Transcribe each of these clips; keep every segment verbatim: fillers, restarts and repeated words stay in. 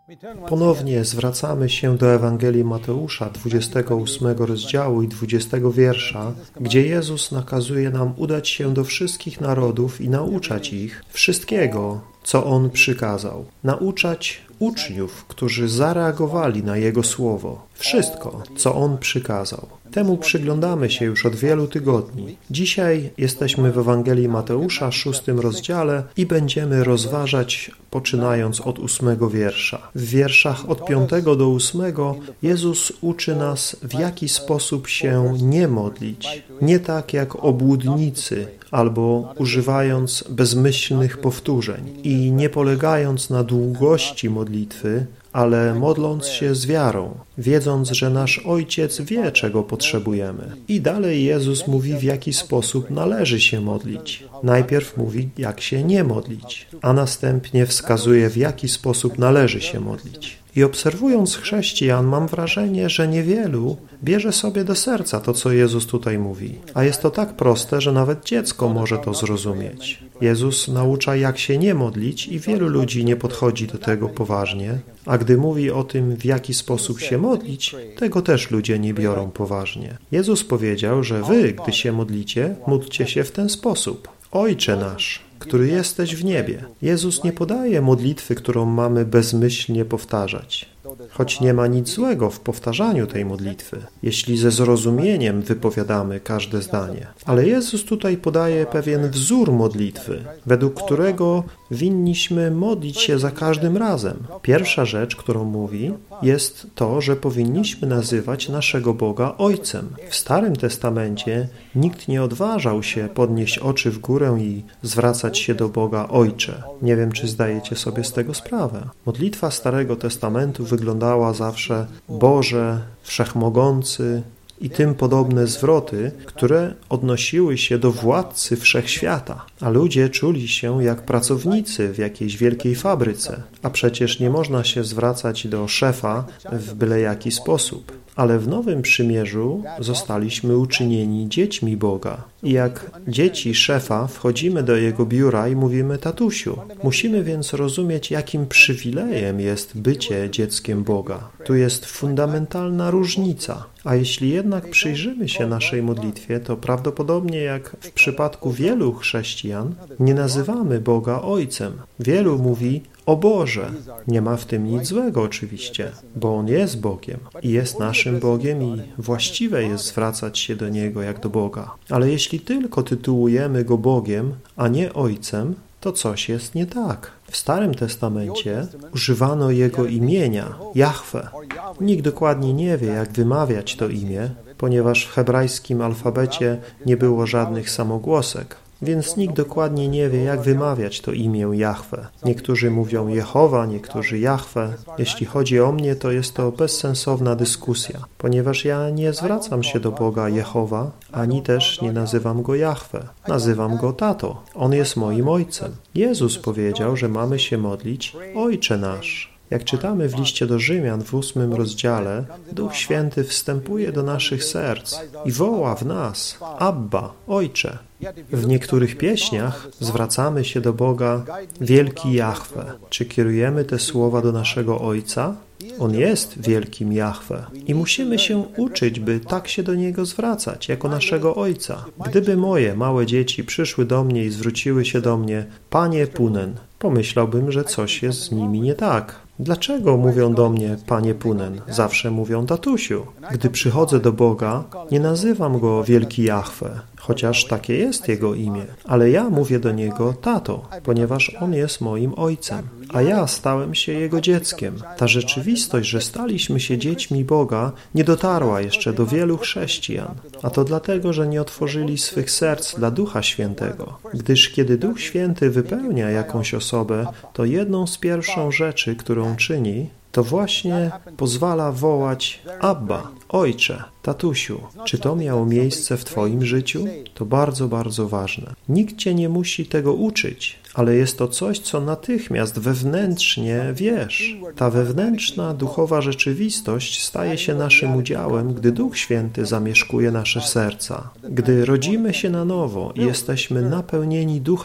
Ponownie zwracamy się do Ewangelii Mateusza, dwudziestego ósmego rozdziału i dwudziestego wiersza, gdzie Jezus nakazuje nam udać się do wszystkich narodów i nauczać ich wszystkiego, co On przykazał. Nauczać uczniów, którzy zareagowali na Jego słowo. Wszystko, co On przykazał. Temu przyglądamy się już od wielu tygodni. Dzisiaj jesteśmy w Ewangelii Mateusza, szóstym rozdziale i będziemy rozważać, poczynając od ósmego wiersza. W wierszach od piątego do ósmego Jezus uczy nas, w jaki sposób się nie modlić. Nie tak jak obłudnicy, albo używając bezmyślnych powtórzeń i nie polegając na długości modlitwy, ale modląc się z wiarą, wiedząc, że nasz Ojciec wie, czego potrzebujemy. I dalej Jezus mówi, w jaki sposób należy się modlić. Najpierw mówi, jak się nie modlić, a następnie wskazuje, w jaki sposób należy się modlić. I obserwując chrześcijan, mam wrażenie, że niewielu bierze sobie do serca to, co Jezus tutaj mówi. A jest to tak proste, że nawet dziecko może to zrozumieć. Jezus naucza, jak się nie modlić i wielu ludzi nie podchodzi do tego poważnie, a gdy mówi o tym, w jaki sposób się modlić, tego też ludzie nie biorą poważnie. Jezus powiedział, że wy, gdy się modlicie, módlcie się w ten sposób. Ojcze nasz, który jesteś w niebie. Jezus nie podaje modlitwy, którą mamy bezmyślnie powtarzać. Choć nie ma nic złego w powtarzaniu tej modlitwy, jeśli ze zrozumieniem wypowiadamy każde zdanie. Ale Jezus tutaj podaje pewien wzór modlitwy, według którego winniśmy modlić się za każdym razem. Pierwsza rzecz, którą mówi, jest to, że powinniśmy nazywać naszego Boga Ojcem. W Starym Testamencie nikt nie odważał się podnieść oczy w górę i zwracać się do Boga Ojcze. Nie wiem, czy zdajecie sobie z tego sprawę. Modlitwa Starego Testamentu wyglądała zawsze Boże, Wszechmogący i tym podobne zwroty, które odnosiły się do władcy wszechświata, a ludzie czuli się jak pracownicy w jakiejś wielkiej fabryce, a przecież nie można się zwracać do szefa w byle jaki sposób. Ale w Nowym Przymierzu zostaliśmy uczynieni dziećmi Boga. I jak dzieci szefa wchodzimy do jego biura i mówimy tatusiu. Musimy więc rozumieć, jakim przywilejem jest bycie dzieckiem Boga. Tu jest fundamentalna różnica. A jeśli jednak przyjrzymy się naszej modlitwie, to prawdopodobnie jak w przypadku wielu chrześcijan nie nazywamy Boga Ojcem. Wielu mówi o Boże. Nie ma w tym nic złego oczywiście, bo On jest Bogiem i jest naszym Bogiem i właściwe jest zwracać się do Niego jak do Boga. Ale jeśli tylko tytułujemy Go Bogiem, a nie Ojcem, to coś jest nie tak. W Starym Testamencie używano Jego imienia, Jahwe. Nikt dokładnie nie wie, jak wymawiać to imię, ponieważ w hebrajskim alfabecie nie było żadnych samogłosek. Więc nikt dokładnie nie wie, jak wymawiać to imię Jahwe. Niektórzy mówią Jehowa, niektórzy Jahwe. Jeśli chodzi o mnie, to jest to bezsensowna dyskusja, ponieważ ja nie zwracam się do Boga Jehowa, ani też nie nazywam Go Jahwe. Nazywam Go Tato. On jest moim Ojcem. Jezus powiedział, że mamy się modlić Ojcze nasz. Jak czytamy w liście do Rzymian w ósmym rozdziale, Duch Święty wstępuje do naszych serc i woła w nas Abba, Ojcze. W niektórych pieśniach zwracamy się do Boga Wielki Jahwe. Czy kierujemy te słowa do naszego Ojca? On jest wielkim Jahwe i musimy się uczyć, by tak się do Niego zwracać, jako naszego Ojca. Gdyby moje małe dzieci przyszły do mnie i zwróciły się do mnie Panie Punen, pomyślałbym, że coś jest z nimi nie tak. Dlaczego mówią do mnie Panie Punen? Zawsze mówią tatusiu. Gdy przychodzę do Boga, nie nazywam Go Wielki Jahwe, chociaż takie jest Jego imię, ale ja mówię do Niego Tato, ponieważ On jest moim Ojcem, a ja stałem się Jego dzieckiem. Ta rzeczywistość, że staliśmy się dziećmi Boga, nie dotarła jeszcze do wielu chrześcijan, a to dlatego, że nie otworzyli swych serc dla Ducha Świętego. Gdyż kiedy Duch Święty wypełnia jakąś osobę, to jedną z pierwszych rzeczy, którą czyni, to właśnie pozwala wołać Abba, Ojcze, tatusiu. Czy to miało miejsce w Twoim życiu? To bardzo, bardzo ważne. Nikt Cię nie musi tego uczyć, ale jest to coś, co natychmiast wewnętrznie wiesz. Ta wewnętrzna, duchowa rzeczywistość staje się naszym udziałem, gdy Duch Święty zamieszkuje nasze serca. Gdy rodzimy się na nowo i jesteśmy napełnieni Duchem,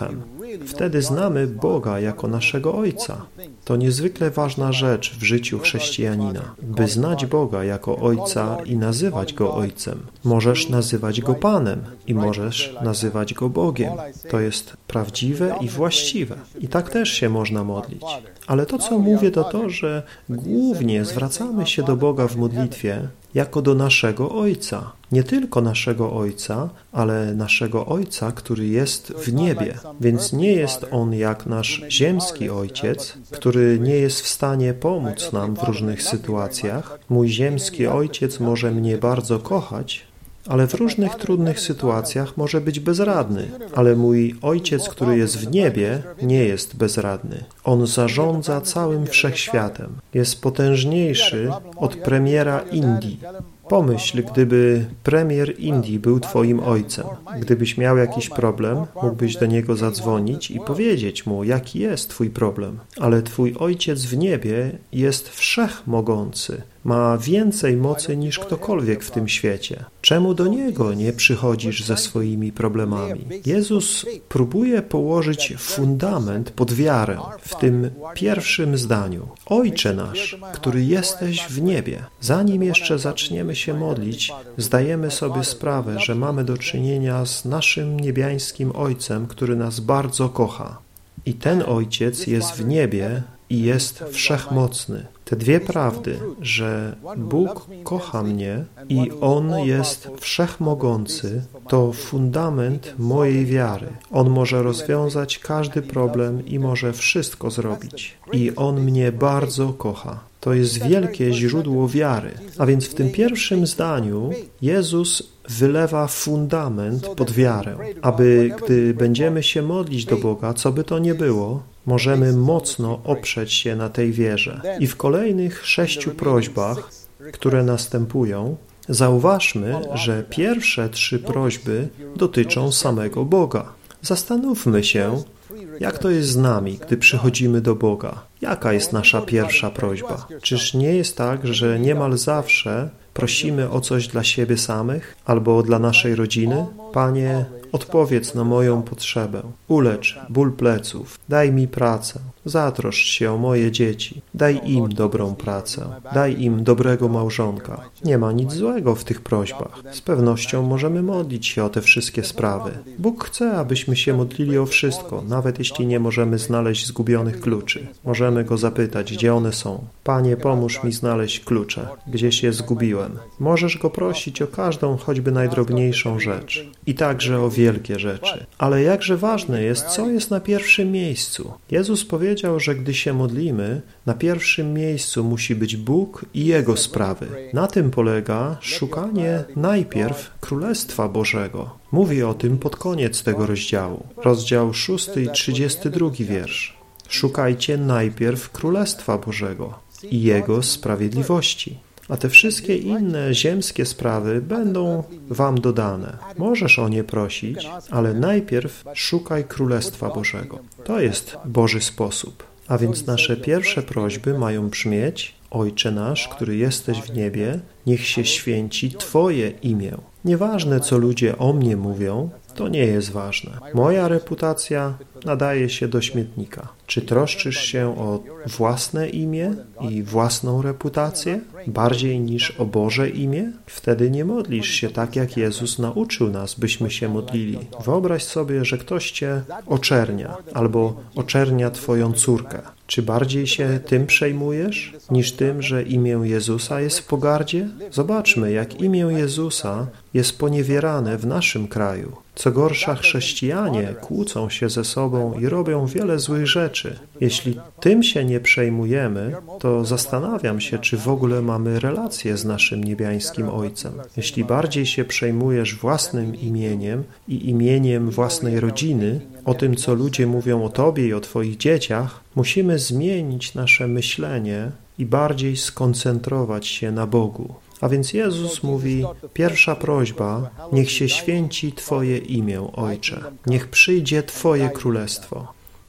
Wtedy znamy Boga jako naszego Ojca. To niezwykle ważna rzecz w życiu chrześcijanina, by znać Boga jako Ojca i nazywać Go Ojcem. Możesz nazywać Go Panem i możesz nazywać Go Bogiem. To jest prawdziwe i właściwe. I tak też się można modlić. Ale to, co mówię, to to, że głównie zwracamy się do Boga w modlitwie jako do naszego Ojca. Nie tylko naszego Ojca, ale naszego Ojca, który jest w niebie. Więc nie jest On jak nasz ziemski Ojciec, który nie jest w stanie pomóc nam w różnych sytuacjach. Mój ziemski Ojciec może mnie bardzo kochać, ale w różnych trudnych sytuacjach może być bezradny. Ale mój Ojciec, który jest w niebie, nie jest bezradny. On zarządza całym wszechświatem. Jest potężniejszy od premiera Indii. Pomyśl, gdyby premier Indii był twoim ojcem. Gdybyś miał jakiś problem, mógłbyś do niego zadzwonić i powiedzieć mu, jaki jest twój problem. Ale twój ojciec w niebie jest wszechmogący. Ma więcej mocy niż ktokolwiek w tym świecie. Czemu do Niego nie przychodzisz ze swoimi problemami? Jezus próbuje położyć fundament pod wiarę w tym pierwszym zdaniu. Ojcze nasz, który jesteś w niebie. Zanim jeszcze zaczniemy się modlić, zdajemy sobie sprawę, że mamy do czynienia z naszym niebiańskim Ojcem, który nas bardzo kocha. I ten Ojciec jest w niebie i jest wszechmocny. Te dwie prawdy, że Bóg kocha mnie i On jest wszechmogący, to fundament mojej wiary. On może rozwiązać każdy problem i może wszystko zrobić. I On mnie bardzo kocha. To jest wielkie źródło wiary. A więc w tym pierwszym zdaniu Jezus wylewa fundament pod wiarę, aby gdy będziemy się modlić do Boga, co by to nie było, możemy mocno oprzeć się na tej wierze. I w kolejnych sześciu prośbach, które następują, zauważmy, że pierwsze trzy prośby dotyczą samego Boga. Zastanówmy się, jak to jest z nami, gdy przychodzimy do Boga. Jaka jest nasza pierwsza prośba? Czyż nie jest tak, że niemal zawsze prosimy o coś dla siebie samych albo dla naszej rodziny? Panie, odpowiedz na moją potrzebę. Ulecz ból pleców. Daj mi pracę. Zatroszcz się o moje dzieci. Daj im dobrą pracę. Daj im dobrego małżonka. Nie ma nic złego w tych prośbach. Z pewnością możemy modlić się o te wszystkie sprawy. Bóg chce, abyśmy się modlili o wszystko, nawet jeśli nie możemy znaleźć zgubionych kluczy. Możemy Go zapytać, gdzie one są. Panie, pomóż mi znaleźć klucze. Gdzieś je zgubiłem. Możesz Go prosić o każdą, choćby najdrobniejszą rzecz. I także o wielkie rzeczy. Ale jakże ważne jest, co jest na pierwszym miejscu. Jezus powiedział, że gdy się modlimy, na pierwszym miejscu musi być Bóg i Jego sprawy. Na tym polega szukanie najpierw Królestwa Bożego. Mówi o tym pod koniec tego rozdziału. Rozdział szósty i trzydziesty drugi wiersz. Szukajcie najpierw Królestwa Bożego i Jego sprawiedliwości. A te wszystkie inne ziemskie sprawy będą wam dodane. Możesz o nie prosić, ale najpierw szukaj Królestwa Bożego. To jest Boży sposób. A więc nasze pierwsze prośby mają brzmieć: Ojcze nasz, który jesteś w niebie, niech się święci Twoje imię. Nieważne, co ludzie o mnie mówią, to nie jest ważne. Moja reputacja nadaje się do śmietnika. Czy troszczysz się o własne imię i własną reputację bardziej niż o Boże imię? Wtedy nie modlisz się tak, jak Jezus nauczył nas, byśmy się modlili. Wyobraź sobie, że ktoś cię oczernia albo oczernia twoją córkę. Czy bardziej się tym przejmujesz, niż tym, że imię Jezusa jest w pogardzie? Zobaczmy, jak imię Jezusa jest poniewierane w naszym kraju. Co gorsza, chrześcijanie kłócą się ze sobą i robią wiele złych rzeczy. Jeśli tym się nie przejmujemy, to zastanawiam się, czy w ogóle mamy relację z naszym niebiańskim Ojcem. Jeśli bardziej się przejmujesz własnym imieniem i imieniem własnej rodziny, o tym, co ludzie mówią o tobie i o twoich dzieciach, musimy zmienić nasze myślenie i bardziej skoncentrować się na Bogu. A więc Jezus mówi, pierwsza prośba, niech się święci Twoje imię, Ojcze. Niech przyjdzie Twoje królestwo.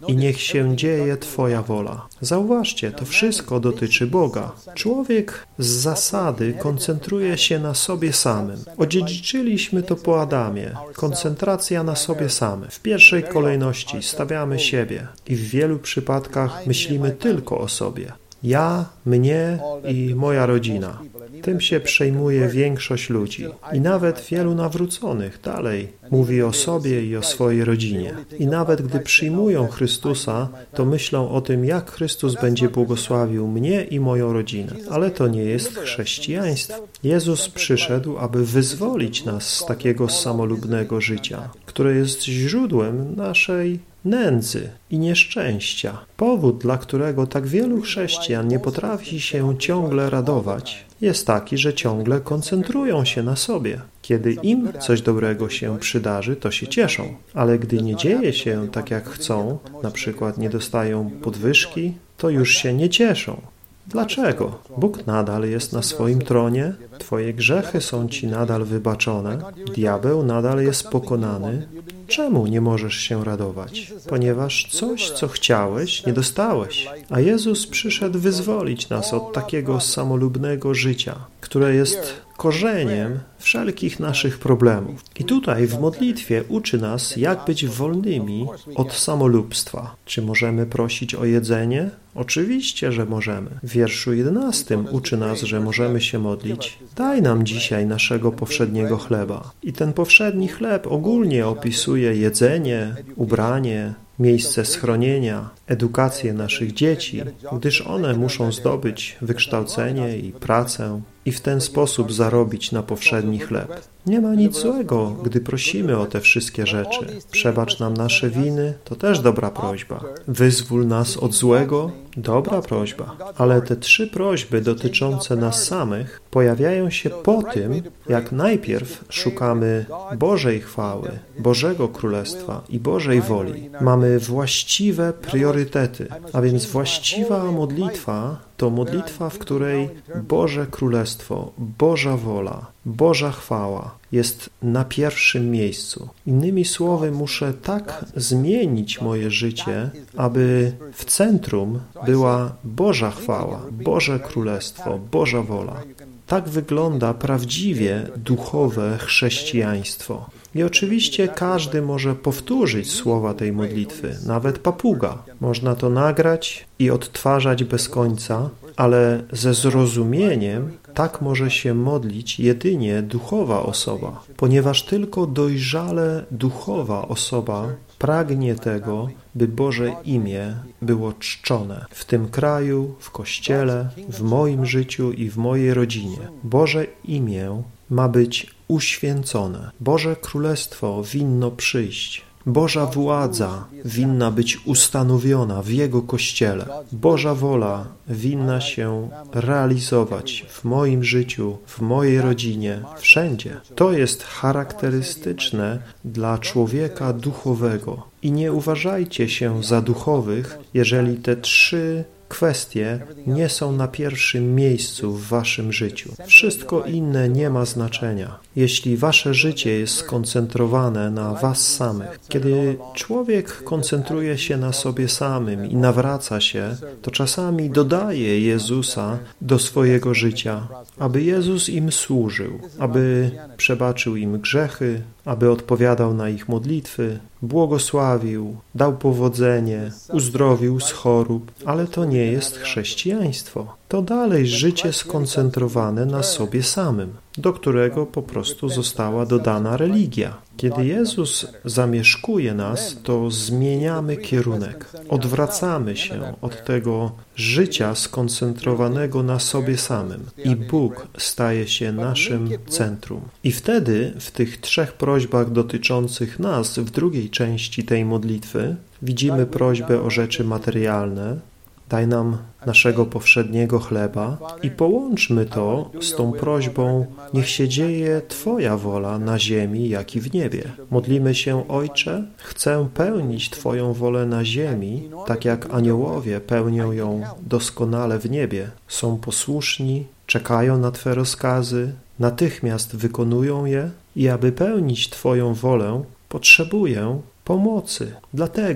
i niech się dzieje Twoja wola. Zauważcie, to wszystko dotyczy Boga. Człowiek z zasady koncentruje się na sobie samym. Odziedziczyliśmy to po Adamie. Koncentracja na sobie samym. W pierwszej kolejności stawiamy siebie i w wielu przypadkach myślimy tylko o sobie. Ja, mnie i moja rodzina. Tym się przejmuje większość ludzi. I nawet wielu nawróconych dalej mówi o sobie i o swojej rodzinie. I nawet gdy przyjmują Chrystusa, to myślą o tym, jak Chrystus będzie błogosławił mnie i moją rodzinę. Ale to nie jest chrześcijaństwo. Jezus przyszedł, aby wyzwolić nas z takiego samolubnego życia, które jest źródłem naszej nędzy i nieszczęścia. Powód, dla którego tak wielu chrześcijan nie potrafi się ciągle radować, jest taki, że ciągle koncentrują się na sobie. Kiedy im coś dobrego się przydarzy, to się cieszą, ale gdy nie dzieje się tak, jak chcą, na przykład nie dostają podwyżki, to już się nie cieszą. Dlaczego? Bóg nadal jest na swoim tronie, Twoje grzechy są Ci nadal wybaczone, diabeł nadal jest pokonany. Czemu nie możesz się radować? Ponieważ coś, co chciałeś, nie dostałeś. A Jezus przyszedł wyzwolić nas od takiego samolubnego życia, które jest korzeniem wszelkich naszych problemów. I tutaj w modlitwie uczy nas, jak być wolnymi od samolubstwa. Czy możemy prosić o jedzenie? Oczywiście, że możemy. W wierszu jedenastym uczy nas, że możemy się modlić. Daj nam dzisiaj naszego powszedniego chleba. I ten powszedni chleb ogólnie opisuje jedzenie, ubranie, miejsce schronienia, edukację naszych dzieci, gdyż one muszą zdobyć wykształcenie i pracę i w ten sposób zarobić na powszedni chleb. Nie ma nic złego, gdy prosimy o te wszystkie rzeczy. Przebacz nam nasze winy, to też dobra prośba. Wyzwól nas od złego, dobra prośba. Ale te trzy prośby dotyczące nas samych pojawiają się po tym, jak najpierw szukamy Bożej chwały, Bożego Królestwa i Bożej woli. Mamy właściwe priorytety, a więc właściwa modlitwa to modlitwa, w której Boże Królestwo, Boża wola, Boża chwała jest na pierwszym miejscu. Innymi słowy, muszę tak zmienić moje życie, aby w centrum była Boża chwała, Boże Królestwo, Boża wola. Tak wygląda prawdziwie duchowe chrześcijaństwo. I oczywiście każdy może powtórzyć słowa tej modlitwy, nawet papuga. Można to nagrać i odtwarzać bez końca, ale ze zrozumieniem tak może się modlić jedynie duchowa osoba, ponieważ tylko dojrzale duchowa osoba pragnie tego, by Boże imię było czczone w tym kraju, w Kościele, w moim życiu i w mojej rodzinie. Boże imię ma być uświęcone. Boże Królestwo winno przyjść. Boża władza winna być ustanowiona w Jego Kościele. Boża wola winna się realizować w moim życiu, w mojej rodzinie, wszędzie. To jest charakterystyczne dla człowieka duchowego. I nie uważajcie się za duchowych, jeżeli te trzy kwestie nie są na pierwszym miejscu w waszym życiu. Wszystko inne nie ma znaczenia. Jeśli wasze życie jest skoncentrowane na was samych, kiedy człowiek koncentruje się na sobie samym i nawraca się, to czasami dodaje Jezusa do swojego życia, aby Jezus im służył, aby przebaczył im grzechy, aby odpowiadał na ich modlitwy, błogosławił, dał powodzenie, uzdrowił z chorób, ale to nie jest chrześcijaństwo. To dalej życie skoncentrowane na sobie samym, do którego po prostu została dodana religia. Kiedy Jezus zamieszkuje nas, to zmieniamy kierunek. Odwracamy się od tego życia skoncentrowanego na sobie samym i Bóg staje się naszym centrum. I wtedy w tych trzech prośbach dotyczących nas w drugiej części tej modlitwy widzimy prośbę o rzeczy materialne, daj nam naszego powszedniego chleba i połączmy to z tą prośbą, niech się dzieje Twoja wola na ziemi, jak i w niebie. Modlimy się, Ojcze, chcę pełnić Twoją wolę na ziemi, tak jak aniołowie pełnią ją doskonale w niebie. Są posłuszni, czekają na Twe rozkazy, natychmiast wykonują je i aby pełnić Twoją wolę, potrzebuję pomocy. Dlatego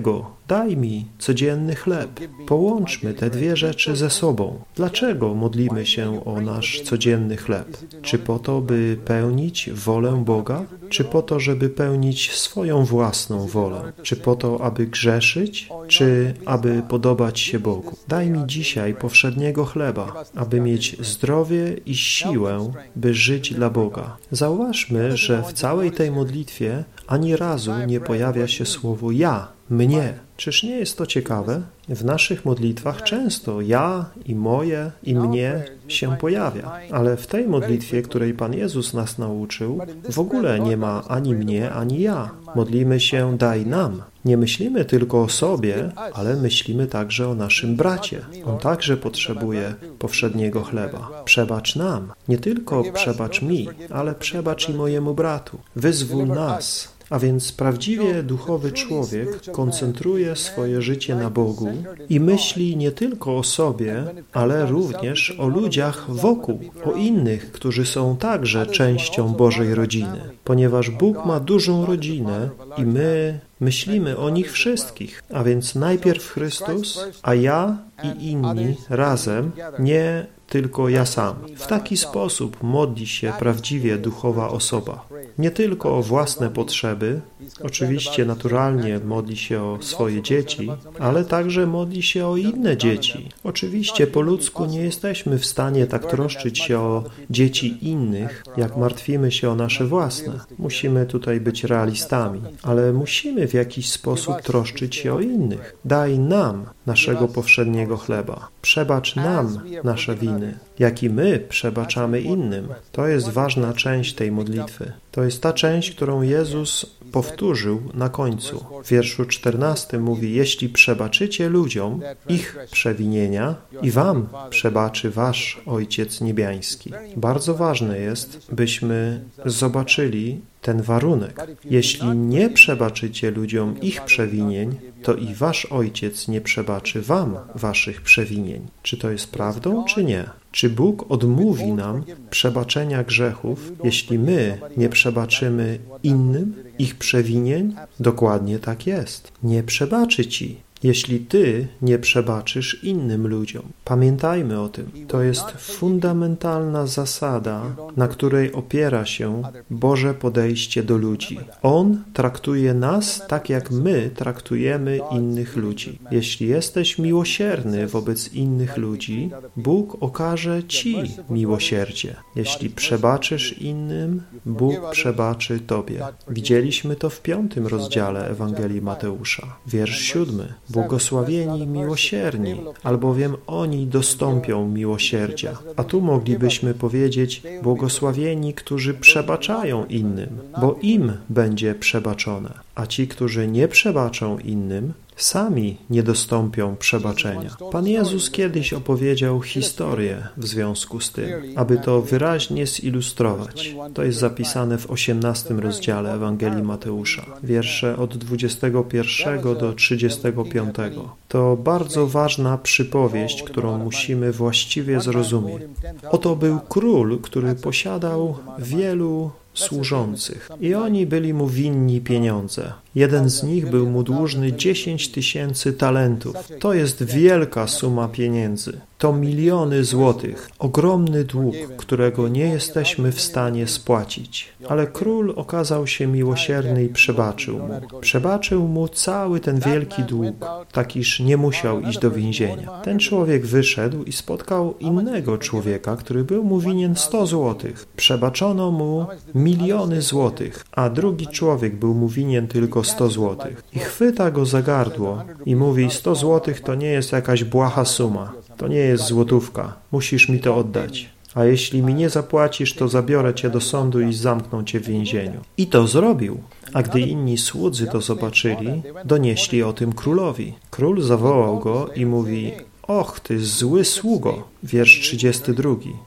daj mi codzienny chleb. Połączmy te dwie rzeczy ze sobą. Dlaczego modlimy się o nasz codzienny chleb? Czy po to, by pełnić wolę Boga? Czy po to, żeby pełnić swoją własną wolę? Czy po to, aby grzeszyć? Czy aby podobać się Bogu? Daj mi dzisiaj powszedniego chleba, aby mieć zdrowie i siłę, by żyć dla Boga. Zauważmy, że w całej tej modlitwie ani razu nie pojawia się słowo ja, mnie. Czyż nie jest to ciekawe? W naszych modlitwach często ja i moje i mnie się pojawia, ale w tej modlitwie, której Pan Jezus nas nauczył, w ogóle nie ma ani mnie, ani ja. Modlimy się daj nam. Nie myślimy tylko o sobie, ale myślimy także o naszym bracie. On także potrzebuje powszedniego chleba. Przebacz nam. Nie tylko przebacz mi, ale przebacz i mojemu bratu. Wyzwól nas. A więc prawdziwie duchowy człowiek koncentruje swoje życie na Bogu i myśli nie tylko o sobie, ale również o ludziach wokół, o innych, którzy są także częścią Bożej rodziny. Ponieważ Bóg ma dużą rodzinę i my myślimy o nich wszystkich. A więc najpierw Chrystus, a ja i inni razem, nie tylko ja sam. W taki sposób modli się prawdziwie duchowa osoba. Nie tylko o własne potrzeby, oczywiście naturalnie modli się o swoje dzieci, ale także modli się o inne dzieci. Oczywiście po ludzku nie jesteśmy w stanie tak troszczyć się o dzieci innych, jak martwimy się o nasze własne. Musimy tutaj być realistami, ale musimy w jakiś sposób troszczyć się o innych. Daj nam naszego powszedniego chleba. Przebacz nam nasze winy, jak i my przebaczamy innym. To jest ważna część tej modlitwy. To jest ta część, którą Jezus powtórzył na końcu. W wierszu czternastym mówi, jeśli przebaczycie ludziom ich przewinienia i wam przebaczy wasz Ojciec Niebiański. Bardzo ważne jest, byśmy zobaczyli ten warunek. Jeśli nie przebaczycie ludziom ich przewinień, to i wasz Ojciec nie przebaczy wam waszych przewinień. Czy to jest prawdą, czy nie? Czy Bóg odmówi nam przebaczenia grzechów, jeśli my nie przebaczymy innym ich przewinień? Dokładnie tak jest. Nie przebaczy ci, jeśli ty nie przebaczysz innym ludziom. Pamiętajmy o tym. To jest fundamentalna zasada, na której opiera się Boże podejście do ludzi. On traktuje nas tak, jak my traktujemy innych ludzi. Jeśli jesteś miłosierny wobec innych ludzi, Bóg okaże ci miłosierdzie. Jeśli przebaczysz innym, Bóg przebaczy tobie. Widzieliśmy to w piątym rozdziale Ewangelii Mateusza. Wiersz siódmy. Błogosławieni miłosierni, albowiem oni dostąpią miłosierdzia. A tu moglibyśmy powiedzieć, błogosławieni, którzy przebaczają innym, bo im będzie przebaczone. A ci, którzy nie przebaczą innym, sami nie dostąpią przebaczenia. Pan Jezus kiedyś opowiedział historię w związku z tym, aby to wyraźnie zilustrować. To jest zapisane w osiemnastym rozdziale Ewangelii Mateusza, wiersze od dwudziestego pierwszego do trzydziestego piątego. To bardzo ważna przypowieść, którą musimy właściwie zrozumieć. Oto był król, który posiadał wielu służących i oni byli mu winni pieniądze. Jeden z nich był mu dłużny dziesięć tysięcy talentów. To jest wielka suma pieniędzy. To miliony złotych. Ogromny dług, którego nie jesteśmy w stanie spłacić. Ale król okazał się miłosierny i przebaczył mu. Przebaczył mu cały ten wielki dług, tak iż nie musiał iść do więzienia. Ten człowiek wyszedł i spotkał innego człowieka, który był mu winien sto złotych. Przebaczono mu miliony złotych, a drugi człowiek był mu winien tylko sto złotych. I chwyta go za gardło i mówi, sto złotych to nie jest jakaś błaha suma, to nie jest złotówka, musisz mi to oddać. A jeśli mi nie zapłacisz, to zabiorę cię do sądu i zamkną cię w więzieniu. I to zrobił. A gdy inni słudzy to zobaczyli, donieśli o tym królowi. Król zawołał go i mówi, och, ty zły sługo, wiersz trzydziesty drugi.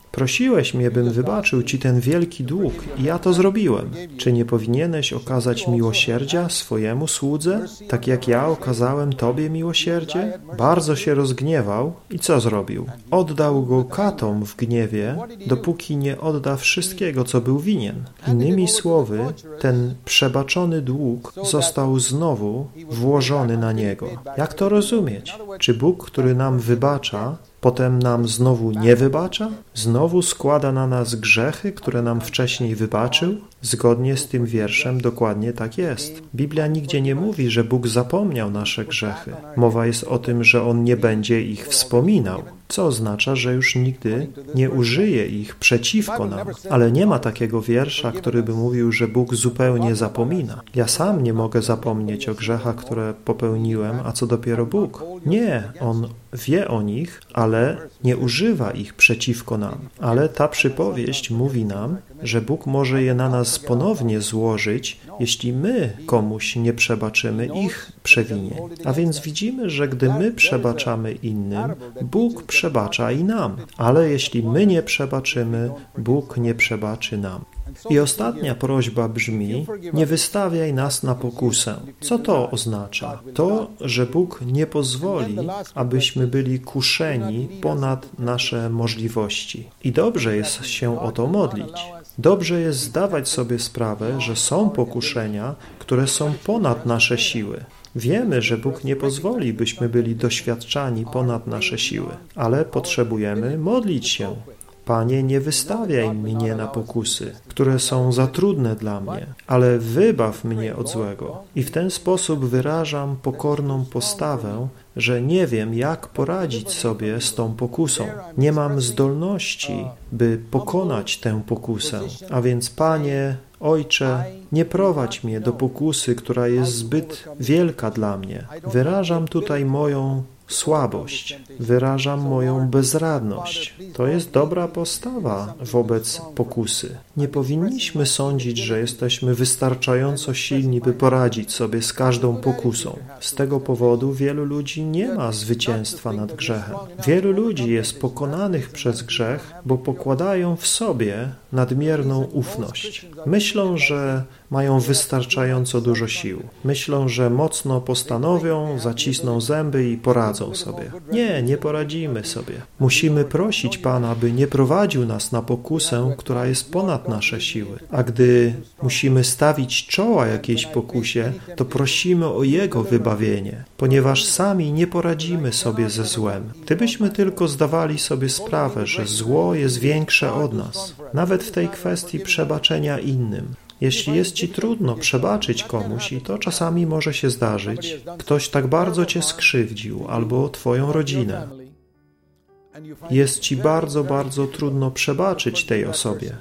Prosiłeś mnie, bym wybaczył Ci ten wielki dług i ja to zrobiłem. Czy nie powinieneś okazać miłosierdzia swojemu słudze, tak jak ja okazałem Tobie miłosierdzie? Bardzo się rozgniewał i co zrobił? Oddał go katom w gniewie, dopóki nie odda wszystkiego, co był winien. Innymi słowy, ten przebaczony dług został znowu włożony na niego. Jak to rozumieć? Czy Bóg, który nam wybacza, potem nam znowu nie wybacza? Znowu składa na nas grzechy, które nam wcześniej wybaczył? Zgodnie z tym wierszem dokładnie tak jest. Biblia nigdzie nie mówi, że Bóg zapomniał nasze grzechy. Mowa jest o tym, że On nie będzie ich wspominał, co oznacza, że już nigdy nie użyje ich przeciwko nam. Ale nie ma takiego wiersza, który by mówił, że Bóg zupełnie zapomina. Ja sam nie mogę zapomnieć o grzechach, które popełniłem, a co dopiero Bóg. Nie, On wie o nich, ale nie używa ich przeciwko nam. Ale ta przypowieść mówi nam, że Bóg może je na nas ponownie złożyć, jeśli my komuś nie przebaczymy ich przewinień. A więc widzimy, że gdy my przebaczamy innym, Bóg przebacza i nam. Ale jeśli my nie przebaczymy, Bóg nie przebaczy nam. I ostatnia prośba brzmi: nie wystawiaj nas na pokusę. Co to oznacza? To, że Bóg nie pozwoli, abyśmy byli kuszeni ponad nasze możliwości. I dobrze jest się o to modlić. Dobrze jest zdawać sobie sprawę, że są pokuszenia, które są ponad nasze siły. Wiemy, że Bóg nie pozwoli, byśmy byli doświadczani ponad nasze siły, ale potrzebujemy modlić się. Panie, nie wystawiaj mnie na pokusy, które są za trudne dla mnie, ale wybaw mnie od złego. I w ten sposób wyrażam pokorną postawę, że nie wiem, jak poradzić sobie z tą pokusą. Nie mam zdolności, by pokonać tę pokusę. A więc, Panie, Ojcze, nie prowadź mnie do pokusy, która jest zbyt wielka dla mnie. Wyrażam tutaj moją słabość, wyrażam moją bezradność. To jest dobra postawa wobec pokusy. Nie powinniśmy sądzić, że jesteśmy wystarczająco silni, by poradzić sobie z każdą pokusą. Z tego powodu wielu ludzi nie ma zwycięstwa nad grzechem. Wielu ludzi jest pokonanych przez grzech, bo pokładają w sobie nadmierną ufność. Myślą, że mają wystarczająco dużo sił. Myślą, że mocno postanowią, zacisną zęby i poradzą sobie. Nie, nie poradzimy sobie. Musimy prosić Pana, by nie prowadził nas na pokusę, która jest ponad nasze siły. A gdy musimy stawić czoła jakiejś pokusie, to prosimy o Jego wybawienie, ponieważ sami nie poradzimy sobie ze złem. Gdybyśmy tylko zdawali sobie sprawę, że zło jest większe od nas, nawet w tej kwestii przebaczenia innym. Jeśli jest Ci trudno przebaczyć komuś, i to czasami może się zdarzyć, ktoś tak bardzo Cię skrzywdził albo Twoją rodzinę, jest Ci bardzo, bardzo trudno przebaczyć tej osobie.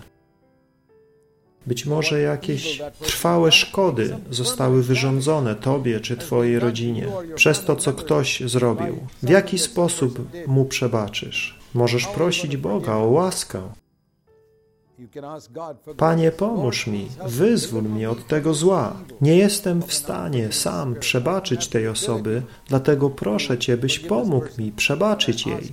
Być może jakieś trwałe szkody zostały wyrządzone Tobie czy Twojej rodzinie przez to, co ktoś zrobił. W jaki sposób mu przebaczysz? Możesz prosić Boga o łaskę. Panie, pomóż mi, wyzwól mnie od tego zła. Nie jestem w stanie sam przebaczyć tej osoby, dlatego proszę Cię, byś pomógł mi przebaczyć jej.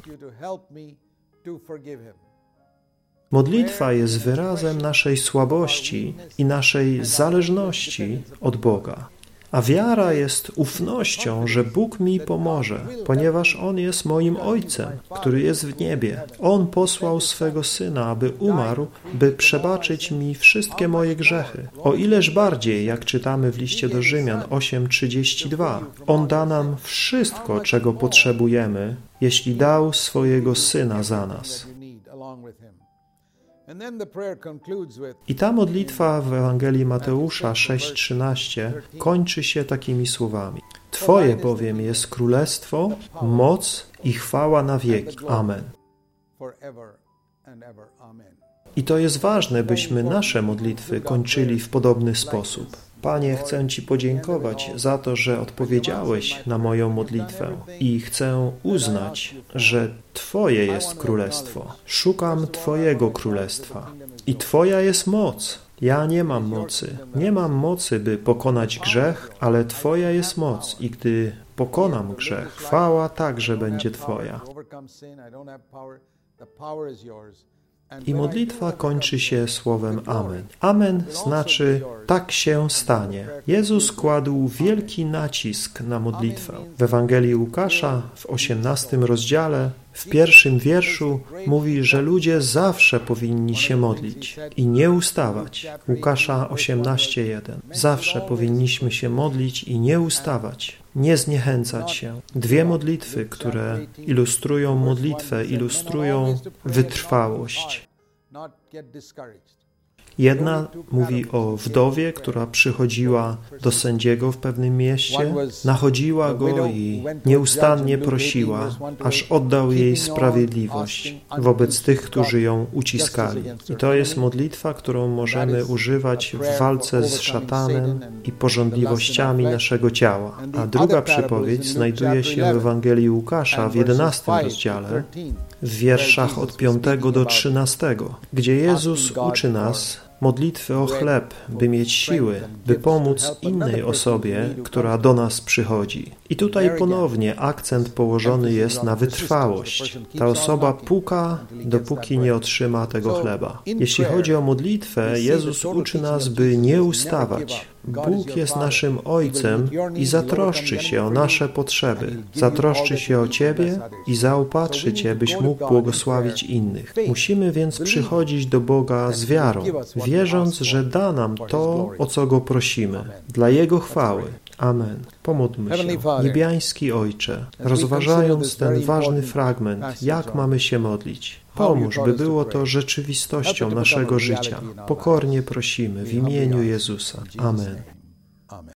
Modlitwa jest wyrazem naszej słabości i naszej zależności od Boga. A wiara jest ufnością, że Bóg mi pomoże, ponieważ On jest moim Ojcem, który jest w niebie. On posłał swego Syna, aby umarł, by przebaczyć mi wszystkie moje grzechy. O ileż bardziej, jak czytamy w liście do Rzymian osiem trzydzieści dwa, On da nam wszystko, czego potrzebujemy, jeśli dał swojego Syna za nas. I ta modlitwa w Ewangelii Mateusza sześć trzynaście kończy się takimi słowami. Twoje bowiem jest królestwo, moc i chwała na wieki. Amen. I to jest ważne, byśmy nasze modlitwy kończyli w podobny sposób. Panie, chcę Ci podziękować za to, że odpowiedziałeś na moją modlitwę i chcę uznać, że Twoje jest królestwo. Szukam Twojego królestwa i Twoja jest moc. Ja nie mam mocy. Nie mam mocy, by pokonać grzech, ale Twoja jest moc i gdy pokonam grzech, chwała także będzie Twoja. I modlitwa kończy się słowem Amen. Amen znaczy tak się stanie. Jezus kładł wielki nacisk na modlitwę. W Ewangelii Łukasza w osiemnastym rozdziale, w pierwszym wierszu mówi, że ludzie zawsze powinni się modlić i nie ustawać. Łukasza osiemnaście jeden. Zawsze powinniśmy się modlić i nie ustawać. Nie zniechęcać się. Dwie modlitwy, które ilustrują modlitwę, ilustrują wytrwałość. Jedna mówi o wdowie, która przychodziła do sędziego w pewnym mieście, nachodziła go i nieustannie prosiła, aż oddał jej sprawiedliwość wobec tych, którzy ją uciskali. I to jest modlitwa, którą możemy używać w walce z szatanem i pożądliwościami naszego ciała. A druga przypowiedź znajduje się w Ewangelii Łukasza w jedenastym rozdziale, w wierszach od piątego do trzynastego, gdzie Jezus uczy nas modlitwy o chleb, by mieć siły, by pomóc innej osobie, która do nas przychodzi. I tutaj ponownie akcent położony jest na wytrwałość. Ta osoba puka, dopóki nie otrzyma tego chleba. Jeśli chodzi o modlitwę, Jezus uczy nas, by nie ustawać. Bóg jest naszym Ojcem i zatroszczy się o nasze potrzeby. Zatroszczy się o Ciebie i zaopatrzy Cię, byś mógł błogosławić innych. Musimy więc przychodzić do Boga z wiarą, wierząc, że da nam to, o co Go prosimy, dla Jego chwały. Amen. Pomódlmy się. Niebiański Ojcze, rozważając ten ważny fragment, jak mamy się modlić, pomóż, by było to rzeczywistością naszego życia. Pokornie prosimy w imieniu Jezusa. Amen.